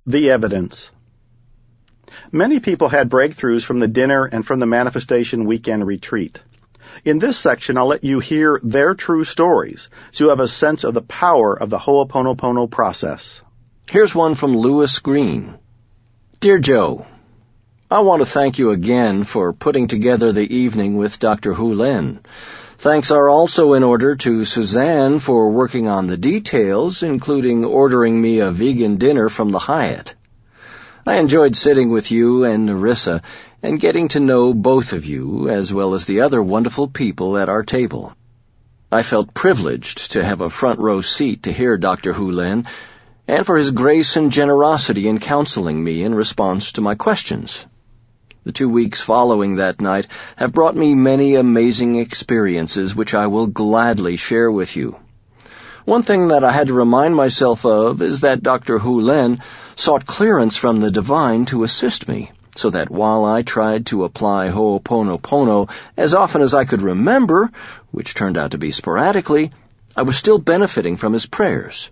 The evidence. Many people had breakthroughs from the dinner and from the Manifestation Weekend Retreat. In this section, I'll let you hear their true stories, so you have a sense of the power of the Ho'oponopono process. Here's one from Lewis Green. Dear Joe, I want to thank you again for putting together the evening with Dr. Hu Lin. Thanks are also in order to Suzanne for working on the details, including ordering me a vegan dinner from the Hyatt. I enjoyed sitting with you and Narissa and getting to know both of you, as well as the other wonderful people at our table. I felt privileged to have a front-row seat to hear Dr. Hu Lin, and for his grace and generosity in counseling me in response to my questions. The 2 weeks following that night have brought me many amazing experiences which I will gladly share with you. One thing that I had to remind myself of is that Dr. Hu Lin sought clearance from the divine to assist me, so that while I tried to apply Ho'oponopono as often as I could remember, which turned out to be sporadically, I was still benefiting from his prayers.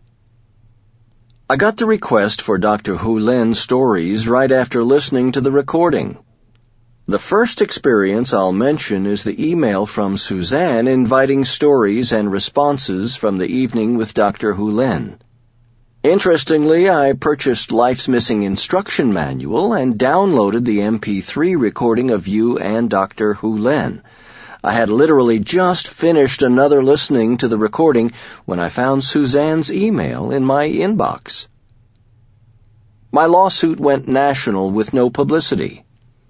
I got the request for Dr. Hu Lin's stories right after listening to the recording. The first experience I'll mention is the email from Suzanne inviting stories and responses from the evening with Dr. Hu Lin. Interestingly, I purchased Life's Missing Instruction Manual and downloaded the MP3 recording of you and Dr. Hu Lin. I had literally just finished another listening to the recording when I found Suzanne's email in my inbox. My lawsuit went national with no publicity.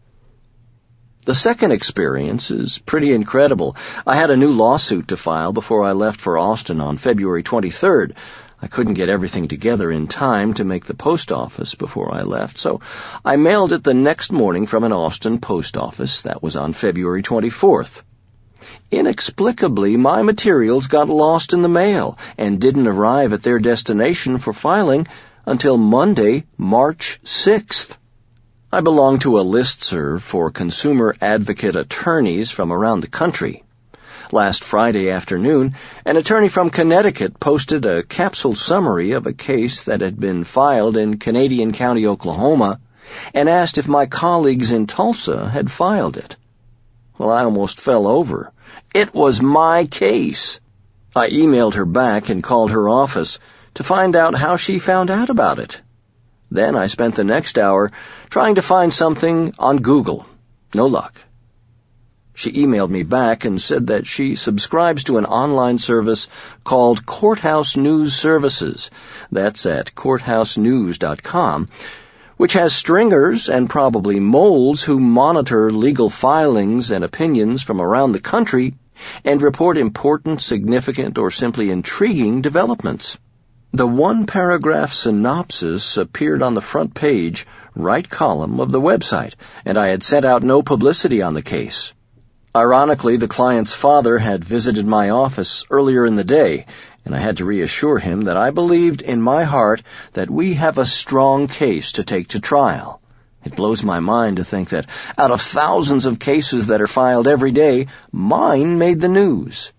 The second experience is pretty incredible. I had a new lawsuit to file before I left for Austin on February 23rd. I couldn't get everything together in time to make the post office before I left, so I mailed it the next morning from an Austin post office. That was on February 24th. Inexplicably, my materials got lost in the mail and didn't arrive at their destination for filing until Monday, March 6th. I belong to a listserv for consumer advocate attorneys from around the country. Last Friday afternoon, an attorney from Connecticut posted a capsule summary of a case that had been filed in Canadian County, Oklahoma, and asked if my colleagues in Tulsa had filed it. Well, I almost fell over. It was my case. I emailed her back and called her office to find out how she found out about it. Then I spent the next hour trying to find something on Google. No luck. She emailed me back and said that she subscribes to an online service called Courthouse News Services. That's at courthousenews.com, which has stringers and probably moles who monitor legal filings and opinions from around the country and report important, significant, or simply intriguing developments. The one-paragraph synopsis appeared on the front page, right column of the website, and I had sent out no publicity on the case. Ironically, the client's father had visited my office earlier in the day, and I had to reassure him that I believed in my heart that we have a strong case to take to trial. It blows my mind to think that out of thousands of cases that are filed every day, mine made the news.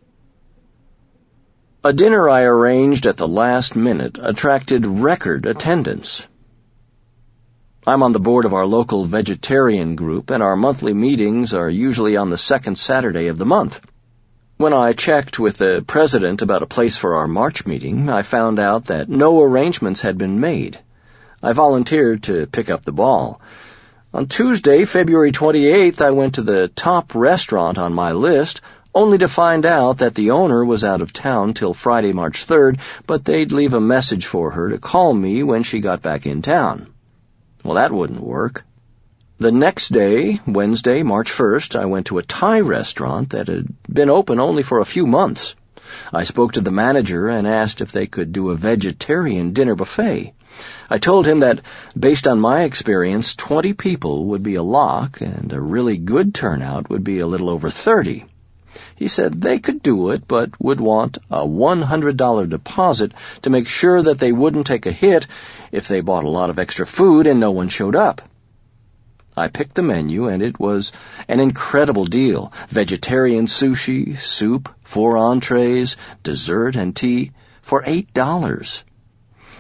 A dinner I arranged at the last minute attracted record attendance. I'm on the board of our local vegetarian group, and our monthly meetings are usually on the second Saturday of the month. When I checked with the president about a place for our March meeting, I found out that no arrangements had been made. I volunteered to pick up the ball. On Tuesday, February 28th, I went to the top restaurant on my list, only to find out that the owner was out of town till Friday, March 3rd, but they'd leave a message for her to call me when she got back in town. Well, that wouldn't work. The next day, Wednesday, March 1st, I went to a Thai restaurant that had been open only for a few months. I spoke to the manager and asked if they could do a vegetarian dinner buffet. I told him that, based on my experience, 20 people would be a lock, and a really good turnout would be a little over 30. He said they could do it, but would want a $100 deposit to make sure that they wouldn't take a hit if they bought a lot of extra food and no one showed up. I picked the menu, and it was an incredible deal. Vegetarian sushi, soup, 4 entrees, dessert, and tea for $8.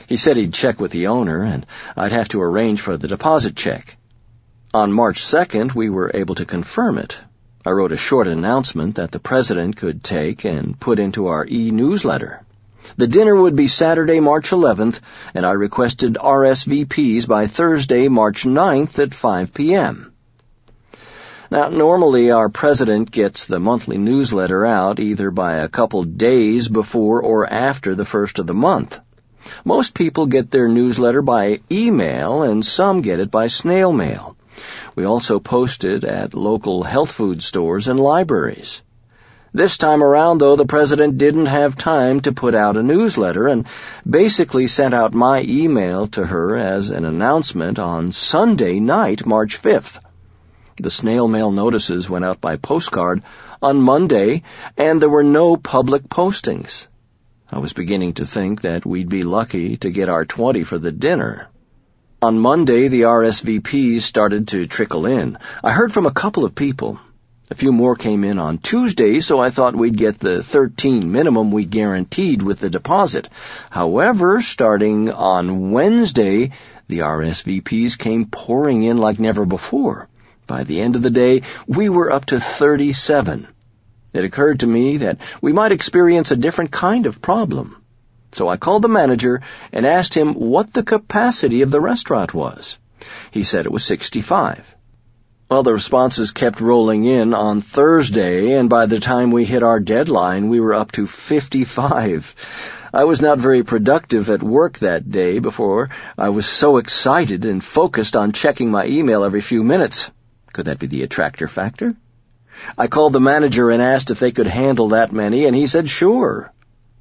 He said he'd check with the owner, and I'd have to arrange for the deposit check. On March 2nd, we were able to confirm it. I wrote a short announcement that the president could take and put into our e-newsletter. The dinner would be Saturday, March 11th, and I requested RSVPs by Thursday, March 9th at 5 p.m. Now, normally our president gets the monthly newsletter out either by a couple days before or after the first of the month. Most people get their newsletter by email, and some get it by snail mail. We also post it at local health food stores and libraries. This time around, though, the president didn't have time to put out a newsletter and basically sent out my email to her as an announcement on Sunday night, March 5th. The snail mail notices went out by postcard on Monday, and there were no public postings. I was beginning to think that we'd be lucky to get our 20 for the dinner. On Monday, the RSVPs started to trickle in. I heard from a couple of people. A few more came in on Tuesday, so I thought we'd get the 13 minimum we guaranteed with the deposit. However, starting on Wednesday, the RSVPs came pouring in like never before. By the end of the day, we were up to 37. It occurred to me that we might experience a different kind of problem. So I called the manager and asked him what the capacity of the restaurant was. He said it was 65. Well, the responses kept rolling in on Thursday, and by the time we hit our deadline, we were up to 55. I was not very productive at work that day before I was so excited and focused on checking my email every few minutes. Could that be the attractor factor? I called the manager and asked if they could handle that many, and he said sure.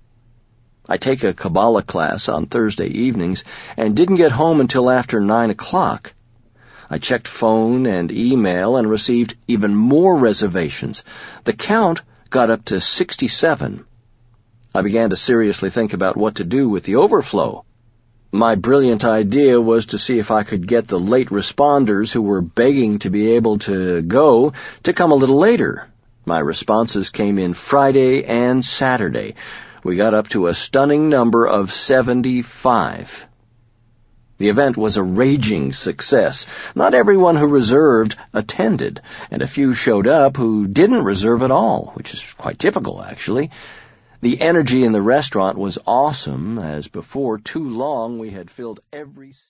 I take a Kabbalah class on Thursday evenings and didn't get home until after 9 o'clock. I checked phone and email and received even more reservations. The count got up to 67. I began to seriously think about what to do with the overflow. My brilliant idea was to see if I could get the late responders who were begging to be able to go to come a little later. My responses came in Friday and Saturday. We got up to a stunning number of 75. The event was a raging success. Not everyone who reserved attended, and a few showed up who didn't reserve at all, which is quite typical, actually. The energy in the restaurant was awesome, as before too long we had filled every